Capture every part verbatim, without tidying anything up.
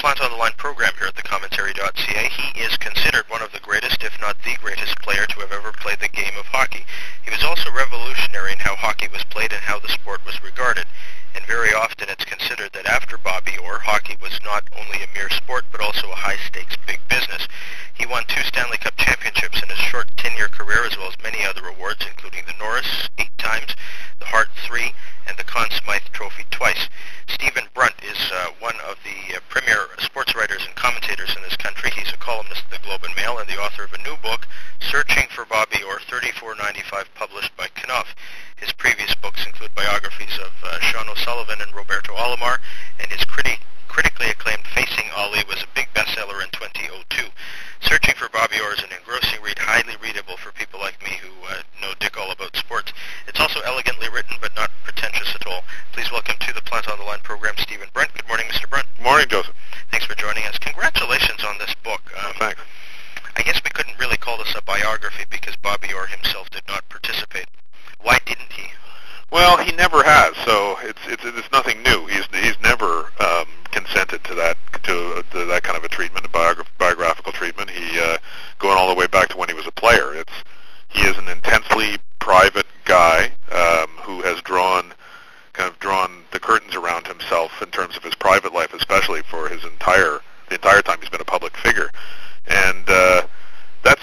Plant on the Line program here at the commentary dot c a. He is considered one of the greatest, if not the greatest, player to have ever played the game of hockey. He was also revolutionary in how hockey was played and how the sport was regarded. And very often it's considered that after Bobby Orr, hockey was not only a mere sport, but also a high-stakes big business. He won two Stanley Cup championships in his short ten-year career, as well as many other awards, including the Norris eight times, the Hart three, and the Conn Smythe Trophy twice. Stephen Brunt is uh, one of the uh, premier sports writers and commentators in this country. He's a columnist at the Globe and Mail and the author of a new book, Searching for Bobby Orr, thirty-four ninety-five, published by Knopf. His previous books include biographies of uh, Sean O'Sullivan and Roberto Alomar, and his criti- critically acclaimed Facing Ali was a big bestseller in twenty oh two. Searching for Bobby Orr is an engrossing read, highly readable for people like me who uh, know dick all about sports. It's also elegantly written, but not pretentious at all. Please welcome to the Plant on the Line program, Stephen Brunt. Good morning, Mister Brunt. Morning, Joseph. Thanks for joining us. Congratulations on this book. Um, Thanks. I guess we couldn't really call this a biography because Bobby Orr himself did not participate. Why didn't he? Well, he never has, so it's it's it's nothing new. He's he's never um, consented to that to, to that kind of a treatment, a biograph, biographical treatment. He uh, going all the way back to when he was a player. It's he is an intensely private guy um, who has drawn kind of drawn the curtains around himself in terms of his private life, especially for his entire the entire time he's been a public figure. And uh, that's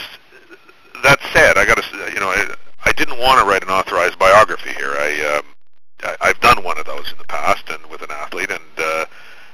that said, I got to you know. I, I didn't want to write an authorized biography here. I, um, I I've done one of those in the past, and with an athlete, and uh,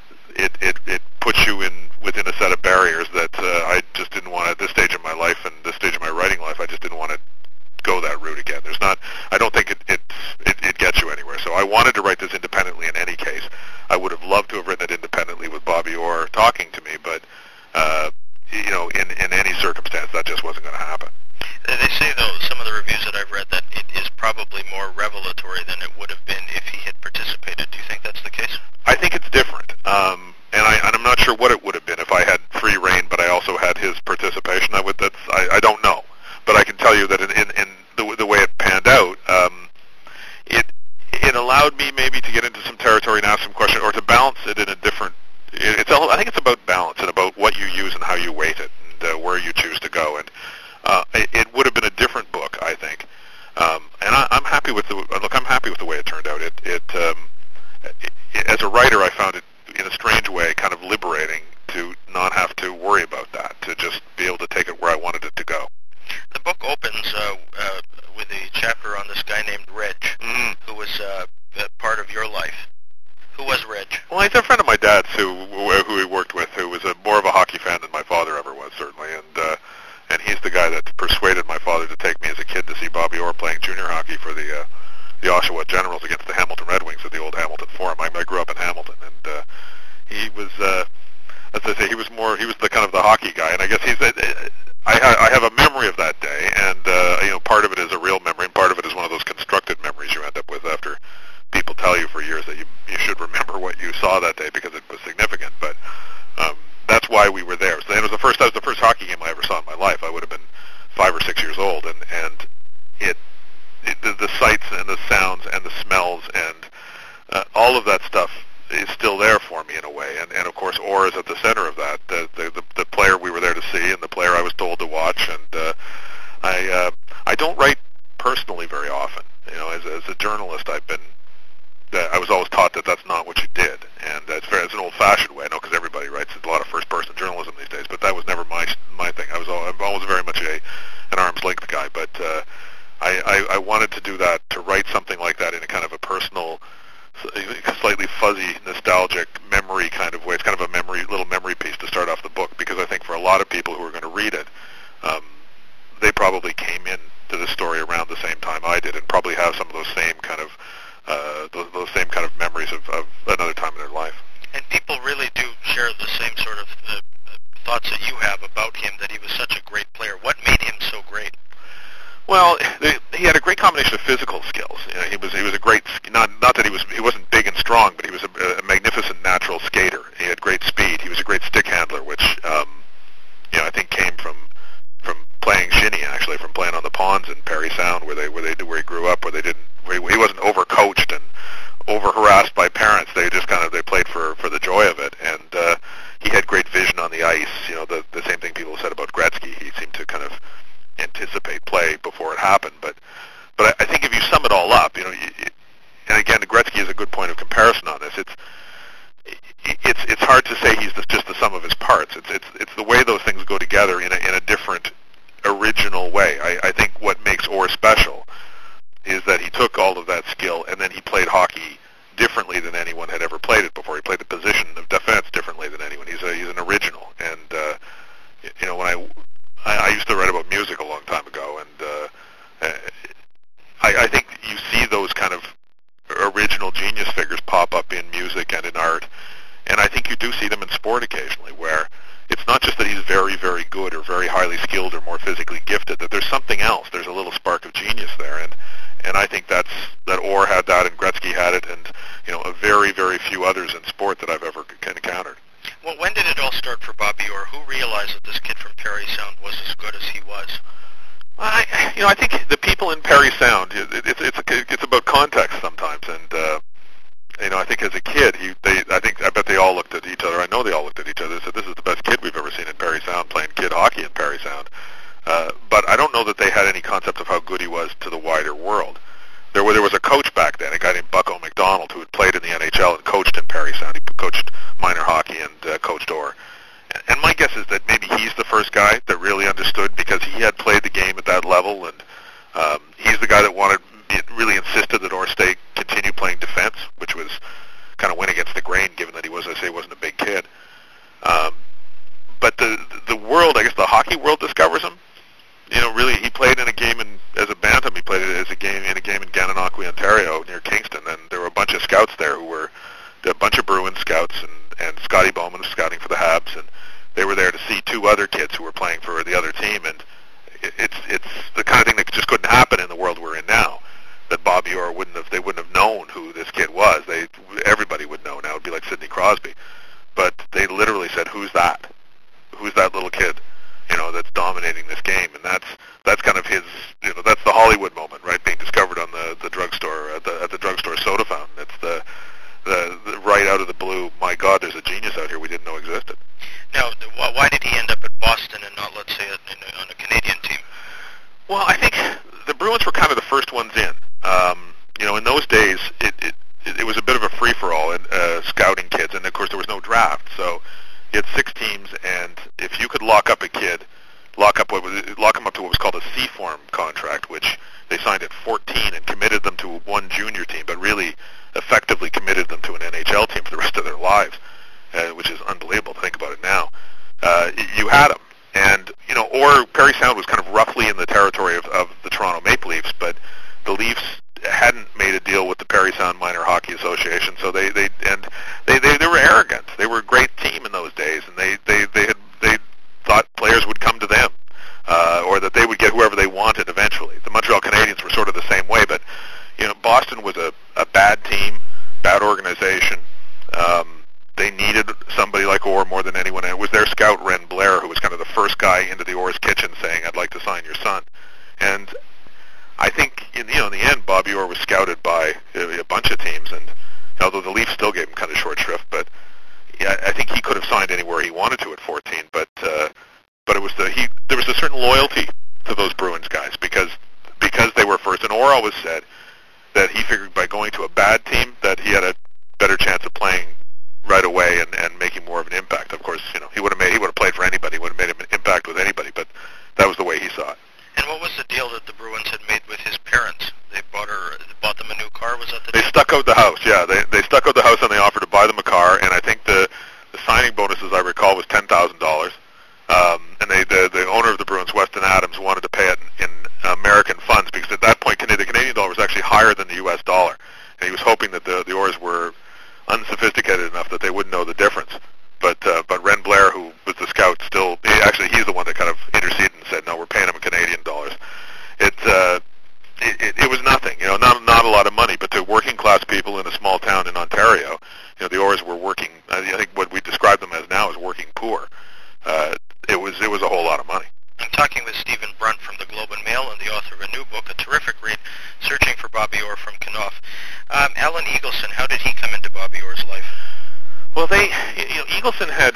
it it it puts you in within a set of barriers that uh, I just didn't want at this stage of my life and this stage of my writing life. I just didn't want to go that route again. There's not. I don't think it it it, it gets you anywhere. So I wanted to write this independently. In any case, I would have loved to have written it independently with Bobby Orr talking to me, but uh, you know, in in any circumstance, that just wasn't going to happen. They say, though, some of the reviews that I've read, that it is probably more revelatory than it would have been if he had participated. Do you think that's the case? I think it's different, um, and, I, and I'm not sure what it would have been if I had free reign, but I also had his participation. I would. That's. I, I don't know, but I can tell you that in, in, in the, the way it panned out, um, it it allowed me maybe to get into some territory and ask some questions, or to balance it in a different. It, it's all. I think it's about balance and about what you use and how you weight it, and uh, where you choose to go. And Uh, it, it would have been a different book, I think, um, and I, I'm happy with the look. I'm happy with the way it turned out. It, it, um, it, as a writer, I found it in a strange way kind of liberating to not have to worry about that, to just be able to take it where I wanted it to go. The book opens uh, uh, with a chapter on this guy named Reg, mm-hmm. who was uh, part of your life. Who was Reg? Well, he's a friend of my dad's who who he worked with, who was a, more of a hockey fan than my father ever was, certainly, and. Uh, And he's the guy that persuaded my father to take me as a kid to see Bobby Orr playing junior hockey for the uh, the Oshawa Generals against the Hamilton Red Wings at the old Hamilton Forum. I, I grew up in Hamilton, and uh, he was, uh, as I say, he was more he was the kind of the hockey guy. And I guess he's. Uh, I, I have a memory of that day, and uh, you know, part of it is a real memory, and part of it is one of those constructed memories you end up with after people tell you for years that you you should remember what you saw that day because it was significant. But um, that's why we were there. So it was the first. That was the first hockey game I ever saw in my life. I would have been five or six years old, and and it, it the, the sights and the sounds and the smells and uh, all of that stuff is still there for me in a way. And and of course, Orr is at the center of that. The the the, the player we were there to see, and the player I was told to watch. And uh, I uh, I don't write personally very often. You know, as as a journalist, I've been. I was always taught that that's not what you did, and it's very it's an old-fashioned way. I know because everybody writes a lot of first-person journalism these days, but that was never my my thing. I was all, I'm always very much a an arm's length guy, but uh, I, I I wanted to do that, to write something like that in a kind of a personal, slightly fuzzy, nostalgic memory kind of way. It's kind of a memory little memory piece to start off the book, because I think for a lot of people who are going to read it, um, they probably came in to the story around the same time I did, and probably have some of those same kind of Uh, those, those same kind of memories of, of another time in their life. And people really do share the same sort of uh, thoughts that you have about him, that he was such a great player. What made him so great? Well, they, he had a great combination of physical skills. You know, he was he was a great not not that he was he wasn't big and strong, but he was a, a magnificent natural skater. He had great speed. He was a great stick handler, which um, you know I think came from from playing shinny, actually, from playing on the ponds in Parry Sound, where they where they where he grew up, where they didn't where he, he wasn't overcoached and over harassed by parents. They just kind of they played for for the joy of it, and uh, he had it's hard to say he's the, just the sum of his parts. It's it's it's the way those things go together in a in a different, original way. I, I think what makes Orr special is that he took all of that skill and then he played hockey differently than anyone had ever played it before. He played the position of defense differently than anyone. He's a he's an original. And uh, you know, when I, I I used to write about music a long time ago, and uh, I, I think you see those kind of original genius figures pop up in music and in art, and I think you do see them in sport occasionally, where it's not just that he's very, very good or very highly skilled or more physically gifted, that there's something else. There's a little spark of genius there, and and I think that's that Orr had that, and Gretzky had it, and you know, a very, very few others in sport that I've ever encountered. Well, when did it all start for Bobby Orr? Who realized that this kid from Parry Sound was as good as he was? I, you know, I think the people in Parry Sound, it, it's it's it's about context sometimes, and uh, you know, I think as a kid, he, they, I think, I bet they all looked at each other. I know they all looked at each other and said, "This is the best kid we've ever seen in Parry Sound, playing kid hockey in Parry Sound." Uh, but I don't know that they had any concept of how good he was to the wider world. There was there was a coach back then, a guy named Bucko McDonald, who had played in the N H L and coached in Parry Sound. He coached minor hockey and uh, coached Orr. And my guess is that maybe he's the first guy that really understood, because he had played the game at that level, and um, he's the guy that wanted, really insisted that Orr State continue playing defense, which was kind of went against the grain, given that he was, I say, wasn't a big kid. Um, but the the world, I guess, the hockey world discovers him. You know, really, he played in a game in, as a bantam. He played it as a game in a game in Gananoque, Ontario, near Kingston, and there were a bunch of scouts there who were a bunch of Bruins scouts, and and Scotty Bowman was scouting for the Habs, and they were there to see two other kids who were playing for the other team, and it, it's it's the kind of thing that just couldn't happen in the world we're in now. That Bobby Orr wouldn't have, they wouldn't have known who this kid was. They everybody would know now. It'd be like Sidney Crosby, but they literally said, "Who's that? Who's that little kid? You know, that's dominating this game?" And that's that's kind of his, you know, that's the Hollywood moment, right? Being discovered on the the drugstore at the at the drugstore soda fountain. It's the The, the right out of the blue, my God, there's a genius out here we didn't know existed. Now, why did he end up at Boston and not, let's say, on a Canadian team? Well, I think the Bruins were kind of the first ones in. Um, you know, in those days, it, it, it was a bit of a free-for-all in uh, scouting kids, and of course there was no draft. So you had six teams, and if you could lock up a kid, lock up what was, lock him up to what was called a C-form contract, which they signed at fourteen and committed them to one junior team, but really effectively committed them to an N H L team for the rest of their lives, uh, which is unbelievable to think about it now. Uh, you had them. And, you know, or Parry Sound was kind of roughly in the territory of, of the Toronto Maple Leafs, but the Leafs hadn't made a deal with the Parry Sound Minor Hockey Association, so they, they and they, they, they were arrogant. They were a great team in those days, and they, they, they had they thought players would come to them, uh, or that they would get whoever they wanted eventually. The Montreal Canadiens were sort of the same way, but you know, Boston was a, a bad team, bad organization. Um, they needed somebody like Orr more than anyone. And it was their scout, Ren Blair, who was kind of the first guy into the Orr's kitchen saying, "I'd like to sign your son." And I think, in, you know, in the end, Bobby Orr was scouted by a, a bunch of teams. And although the Leafs still gave him kind of short shrift, but yeah, I think he could have signed anywhere he wanted to at fourteen. But uh, but it was the he. There was a certain loyalty to those Bruins guys because because they were first. And Orr always said that he figured by going to a bad team that he had a better chance of playing right away and, and making more of an impact. Of course, you know, he would have made he would have played for anybody, would have made an impact with anybody, but that was the way he saw it. And what was the deal that the Bruins had made with his parents? They bought her bought them a new car, was that the They deal? stuck out the house, yeah. They they stuck out the house and they offered to buy them a car, and I think the the signing bonus, as I recall, was ten thousand dollars. Um, and they the, the owner of the Bruins, Weston Adams, wanted to pay it in, in American funds because at that point the Canadian dollar was actually higher than the U S dollar, and he was hoping that the the Oars were unsophisticated enough that they wouldn't know the difference. But uh, but Ren Blair, who was the scout, still he, actually he's the one that kind of interceded and said, "No, we're paying him in Canadian dollars." It, uh, it it it was nothing, you know, not not a lot of money, but to working class people in a small town in Ontario, you know, the Oars were working. I think what we describe them as now is working poor. Uh, it was it was a whole lot of money. I'm talking with Stephen Brunt from the Globe and Mail and the author of a new book, a terrific read, Searching for Bobby Orr from Knopf. Um, Alan Eagleson, how did he come into Bobby Orr's life? Well, they, you know, Eagleson had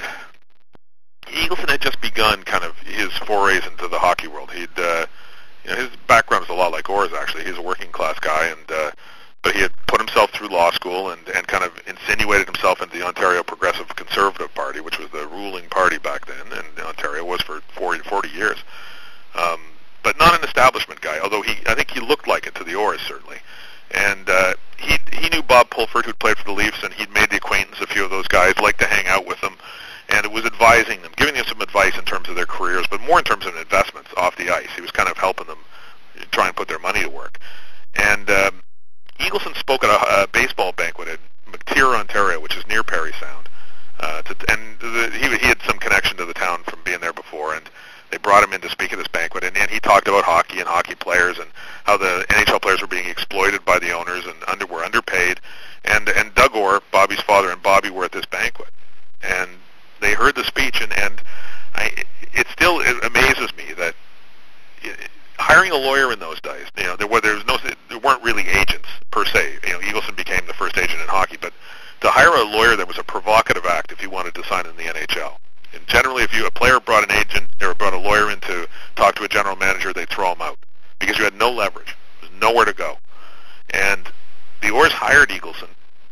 Eagleson had just begun kind of his forays into the hockey world. He'd, uh, you know, his background is a lot like Orr's actually. He's a working class guy, and uh, but he had put himself through law school and, and kind of insinuated himself into the Ontario Progressive Conservative Party, which was the ruling party back then, and Ontario was for forty, forty years. Um, but not an establishment guy, although he, I think he looked like it to the Oars, certainly. And uh, he he knew Bob Pulford, who'd played for the Leafs, and he'd made the acquaintance of a few of those guys, liked to hang out with them, and it was advising them, giving them some advice in terms of their careers, but more in terms of investments off the ice. He was kind of helping them try and put their money to work. And um, Eagleson spoke at a, a baseball banquet in McTier, Ontario, which is near Parry Sound. Uh, to, and the, he, he had some connection to the town from being there before, and they brought him in to speak at this banquet, and, and he talked about hockey and hockey players and how the N H L players were being exploited by the owners and under, were underpaid. And, and Doug Orr, Bobby's father, and Bobby were at this banquet. And they heard the speech, and, and I, it still it amazes me that hiring a lawyer in those days, you know, there, were, there, was no, there weren't really agents per se. You know, Eagleson became the first agent in hockey, but to hire a lawyer that was a provocative act if he wanted to sign in the N H L. And generally, if you a player brought an agent or brought a lawyer in to talk to a general manager, they'd throw him out because you had no leverage. There was nowhere to go. And the Oars hired Eagleson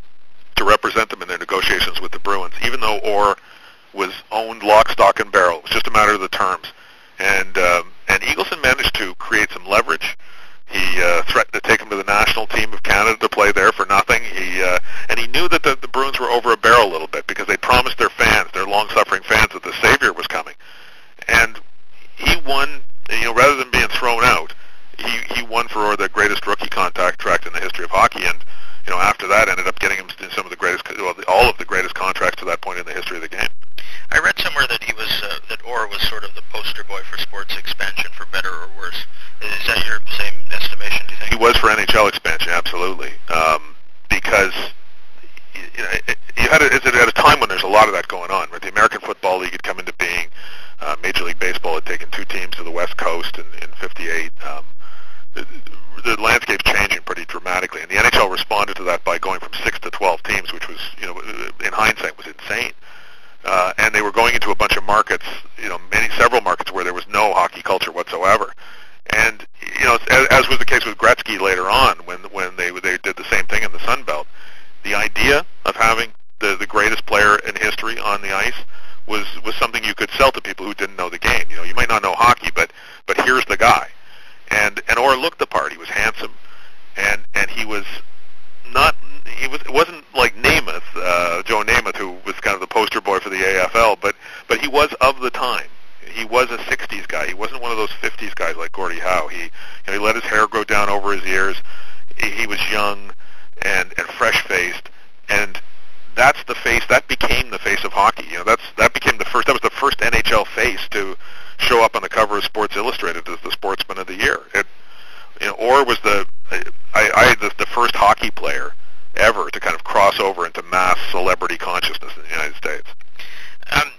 to represent them in their negotiations with the Bruins, even though Orr was owned lock, stock, and barrel. It was just a matter of the terms. And um, and Eagleson managed to create some leverage. He uh, threatened to take him to the national team of Canada to play there for nothing. He uh, and he knew that the, the Bruins were over a barrel a little bit because they promised their fans, their long-suffering fans, that the savior was coming. And he won, you know, rather than being thrown out, he, he won for the greatest rookie contract in the history of hockey. And you know, after that, ended up getting him some of the greatest, well, all of the greatest contracts to that point in the history of the game. I read somewhere that he was uh, that Orr was sort of the poster boy for sports expansion, for better or worse. Is that your same estimation, do you think? He was for N H L expansion, absolutely, um, because you know, it, you had a, it's at a time when there's a lot of that going on. Right? The American Football League had come into being. Uh, Major League Baseball had taken two teams to the West Coast in, in fifty-eight. Um, the, the landscape's changing pretty dramatically, and the N H L responded to that by going from six to twelve teams, which was, you know, in hindsight, was insane. Uh, and they were going into a bunch of markets, you know, many, several markets where there was no hockey culture whatsoever. And, you know, as, as was the case with Gretzky later on, when when they they did the same thing in the Sun Belt, the idea of having the, the greatest player in history on the ice was, was something you could sell to people who didn't know the game. You know, you might not know hockey, but but here's the guy. And and Orr looked the part. He was handsome, and and he was not. He was. It wasn't like Namath, uh, Joe Namath, who was kind of the poster boy for the A F L, but but he was of the time. He was a sixties guy. He wasn't one of those fifties guys like Gordie Howe. He, you know, he let his hair grow down over his ears. He, he was young and and fresh-faced, and that's the face. That became the face of hockey. You know, that's that became the first. That was the first N H L face to show up on the cover of Sports Illustrated as the Sportsman of the Year. It, you know, Orr was the I, I the, the first hockey player ever to kind of cross over into mass celebrity consciousness in the United States. Um,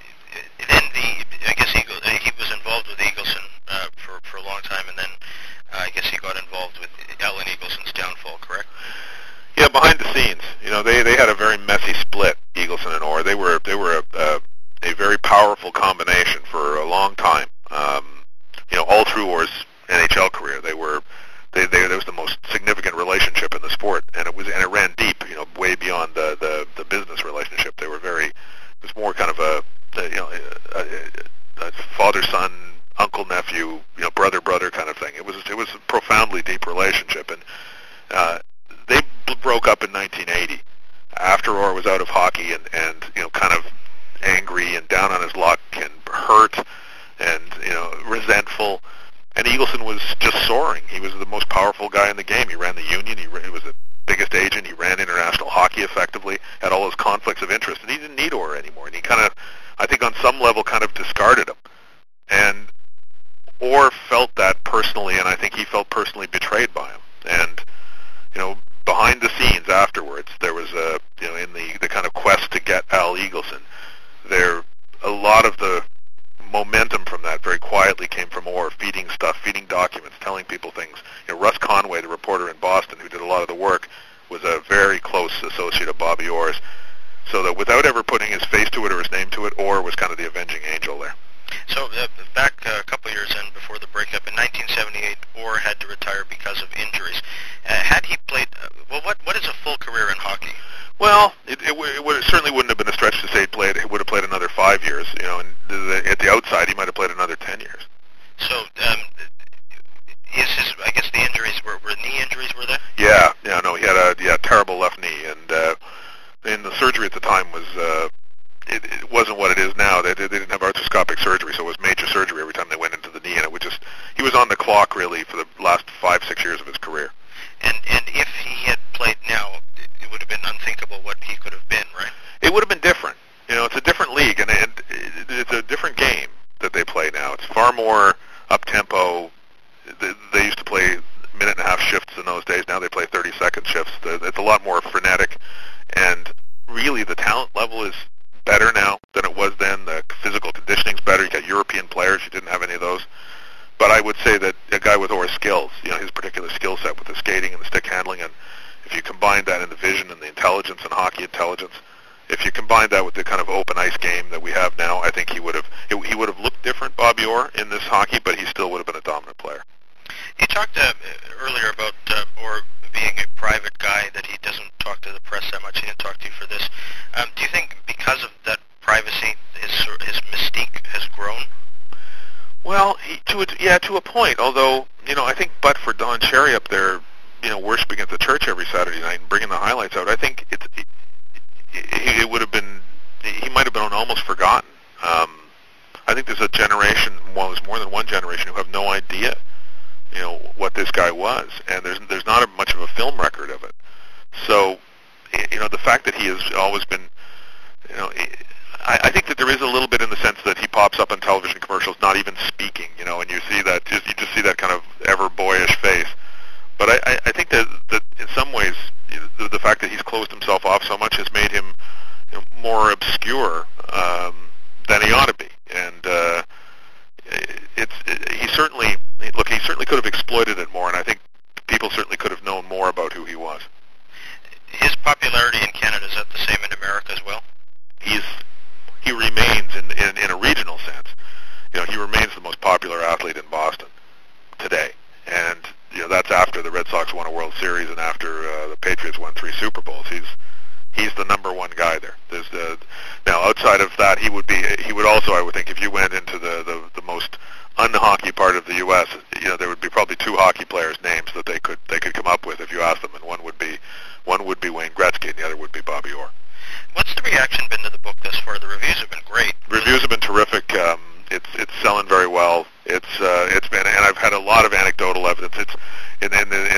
then the I guess he he was involved with Eagleson uh, for for a long time, and then uh, I guess he got involved with Alan Eagleson's downfall. Correct? Yeah, behind the scenes, you know, they they had a very messy split, Eagleson and Orr. They were they were a, a, a very powerful combination for a long time. Um, you know, all through Orr's N H L career, they were. They, they, there was the most significant relationship in the sport, and it was and it ran deep, you know, way beyond the, the, the business relationship. They were very, it was more kind of a, a you know, a, a, a father-son, uncle-nephew, you know, brother-brother kind of thing. It was it was a profoundly deep relationship, and uh, they b- broke up in nineteen eighty after Orr was out of hockey and, and you know, kind of angry and down on his luck and hurt and, you know, resentful. And Eagleson was just soaring. He was the most powerful guy in the game. He ran the union. He, ran, he was the biggest agent. He ran international hockey effectively, had all those conflicts of interest, and he didn't need Orr anymore. And he kind of, I think on some level, kind of discarded him. And Orr felt that personally, and I think he felt personally betrayed by him. And, you know, behind the scenes afterwards, there was a, you know, in the, the kind of quest to get Al Eagleson, there, a lot of the momentum from that very quietly came from Orr, feeding stuff, feeding documents, telling people things. You know, Russ Conway, the reporter in Boston who did a lot of the work, was a very close associate of Bobby Orr's, so that without ever putting his face to it or his name to it, Orr was kind of the avenging angel there. So uh, back uh, a couple of years in, before the breakup, in nineteen seventy-eight, Orr had to retire because of injuries. Uh, had he played, uh, arthroscopic surgery, so it was major surgery every time they went into the knee, and it would just, he was on the clock really for the last five, six years of his career. And and if he had played now, it, it would have been unthinkable what he could have been, right? It would have been different. You know, it's a different league, and it, it, it's a different game that they play now. It's far more up-tempo. They, they used to play minute and a half shifts in those days. Now they play thirty-second shifts. It's a lot more frenetic, and really the talent level is better now than it was then. The physical conditioning's better. You got European players. You didn't have any of those. But I would say that a guy with Orr's skills, you know, his particular skill set with the skating and the stick handling, and if you combine that in the vision and the intelligence and hockey intelligence, if you combine that with the kind of open ice game that we have now, I think he would have it, he would have looked different, Bobby Orr, in this hockey, but he still would have been a dominant player. You talked uh, earlier about uh, Orr being a private guy, that he doesn't talk to the press that much. He didn't talk to you for this. Um, do you think because of that privacy, his his mystique has grown? Well, he, to a, yeah, to a point. Although, you know, I think, but for Don Cherry up there, you know, worshiping at the church every Saturday night and bringing the highlights out, I think it's it, it, it would have been, he might have been almost forgotten. Um, I think there's a generation, well, there's more than one generation who have no idea, you know, what this guy was, and there's there's not a, much of a film record of it. So, you know, the fact that he has always been, you know, I, I think that there is a little bit in the sense that he pops up on television commercials, not even speaking, you know, and you see that, just, you just see that kind of ever boyish face. But I, I, I think that, that in some ways, the, the fact that he's closed himself off so much has made him, you know, more obscure um, than he ought to be. And uh, it's it, he certainly, look, he certainly could have exploited it more, and I think people certainly could have known more about who he was. His popularity in Canada, is that the same in America as well? He's he remains in, in in a regional sense. You know, he remains the most popular athlete in Boston today, and you know that's after the Red Sox won a World Series and after uh, the Patriots won three Super Bowls. He's he's the number one guy there. There's the now outside of that, he would be he would also, I would think, if you went into the the, the most un-hockey part of the U S, you know, there would be probably two hockey players' names that they could they could come up with if you asked them, and one would be one would be Wayne Gretzky, and the other would be Bobby Orr. What's the reaction been to the book thus far? The reviews have been great. Reviews have been terrific. Um, it's it's selling very well. It's uh, it's been, and I've had a lot of anecdotal evidence. It's in in in,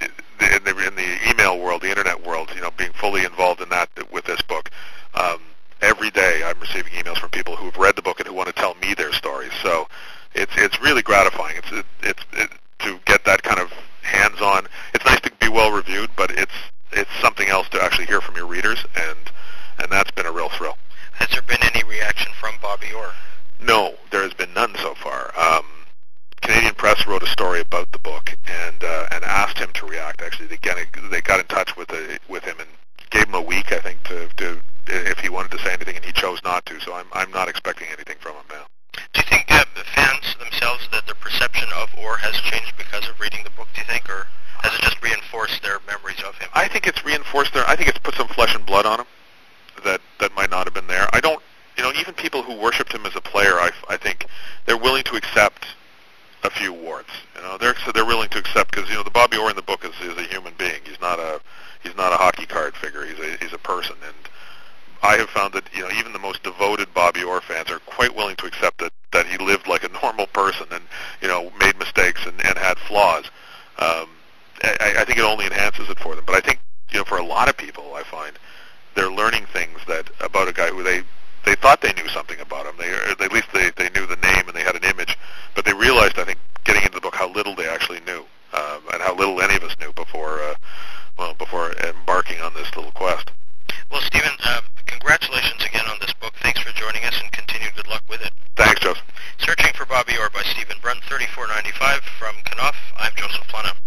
in, the, in the email world, the internet world. You know, being fully involved in that with this book. Um, every day, I'm receiving emails from people who have read the book and who want to tell me their stories. So it's it's really gratifying. It's it, it's it, to get that kind of hands-on. It's nice to be well reviewed, but it's it's something else to actually hear from your readers, and and that's been a real thrill. Has there been any reaction from Bobby Orr? No, there has been none so far. Um, Canadian Press wrote a story about the book and uh, and asked him to react. Actually, they got they got in touch with the, with him and gave him a week, I think, to, to if he wanted to say anything, and he chose not to. So I'm I'm not expecting anything from him now. Do you think uh, the fans themselves, that their perception of Orr has changed because of reading the book? Do you think, or has it just reinforced their memories of him? I think it's reinforced their. I think it's put some flesh and blood on him that that might not have been there. I don't. You know, even people who worshipped him as a player, I, I think they're willing to accept a few warts. You know, they're so they're willing to accept, because you know the Bobby Orr in the book is, is a human being. He's not a he's not a hockey card figure. He's a he's a person, and I have found that you know even the most devoted Bobby Orr fans are quite willing to accept that that he lived like a normal person and you know made mistakes and, and had flaws. Um, I, I think it only enhances it for them. But I think you know for a lot of people, I find they're learning things that about a guy who they. They thought they knew something about him. They, or at least they, they knew the name and they had an image. But they realized, I think, getting into the book, how little they actually knew, um, and how little any of us knew before, uh, well, before embarking on this little quest. Well, Stephen, uh, congratulations again on this book. Thanks for joining us, and continued good luck with it. Thanks, Joseph. Searching for Bobby Orr by Stephen Brunt, thirty-four ninety-five from Knopf. I'm Joseph Plana.